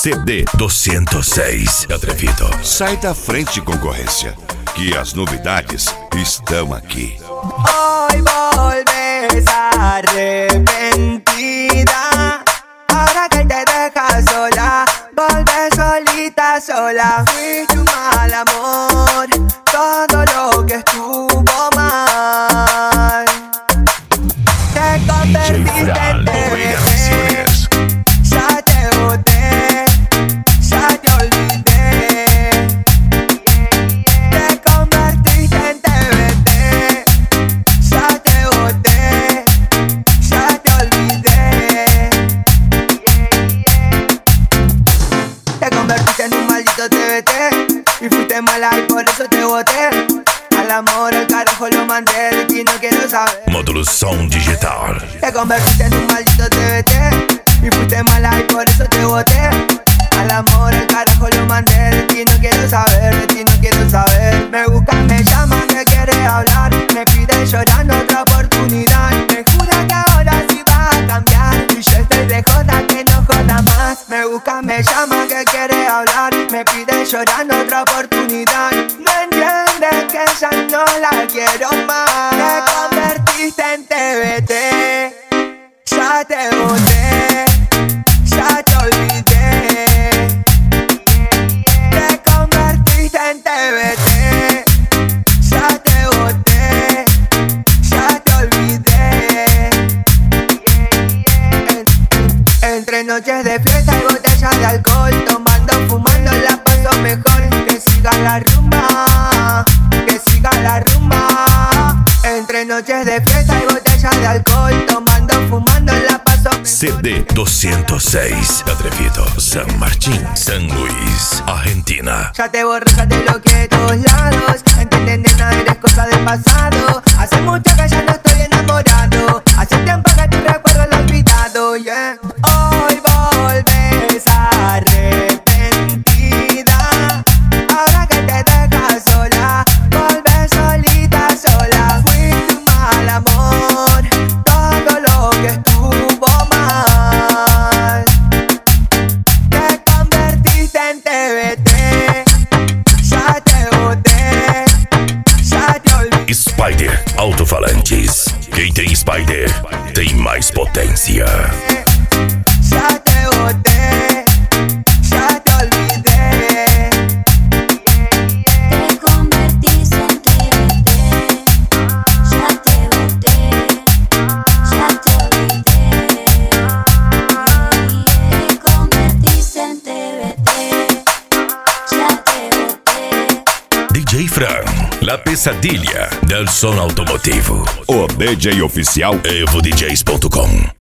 CD 206. Atrevido. Sai da frente, concorrência, que as novidades estão aqui. Hoy volves arrepentida. Ahora que te dejas sola, volves solita, sola. Fuiste un mal amor, todo lo que estuvo mal. Te convertiste en TVT. Ya te boté, ya te olvidé. Te convertiste en TVT. Ya te boté, ya te olvidé. Te convertiste en un maldito TVT y fuiste mala y por eso te boté. Al amor, al carajo lo mandé, de ti no quiero saber. Módulo Som Digital. Te convertiste en un maldito TVT y fuiste mala y por eso te boté. Al amor, al carajo lo mandé, de ti no quiero saber, de ti no quiero saber. Me buscan, me llaman, me quiere hablar, me pide llorando otra oportunidad. Me jura que ahora sí va a cambiar y yo estoy de joda que no joda más. Me buscan, me llaman, que quiere hablar, me pide llorando otra oportunidad. No entiendes que ya no la quiero más. Te convertiste en TVT, ya te boté, ya te olvidé. Te convertiste en TVT, ya te boté, ya te olvidé. Entre noches de fiesta y botellas de alcohol, tomando, fumando, la paso mejor. Que siga la rumba, que siga la rumba. Entre noches de fiesta y botellas de alcohol, tomando, fumando, la paso mejor. CD 206. Atrevido. San Martín, San Luis, Argentina. Ya te borré, ya te bloqueé de todos lados. Entienden, nena, eres cosa del pasado. Hace mucho que ya no estoy enamorado. Hace tiempo que tu recuerdo lo he olvidado, yeah. Hoy volves arrepentida. Ahora que te dejas sola, volves solita, sola. Fuiste un mal amor, todo lo que estuvo mal. Te convertiste en TVT, ya te boté, ya te olvidé. Spider Alto-Falantes. Quem tem Spider tem mais potência. Ya te boté, ya te olvidé. Te convertiste en TVT, ya te boté, ya te olvidé. Te convertiste en TVT, ya te boté. DJ Fran, la pesadilla del son automotivo. O DJ oficial EvoDJs.com.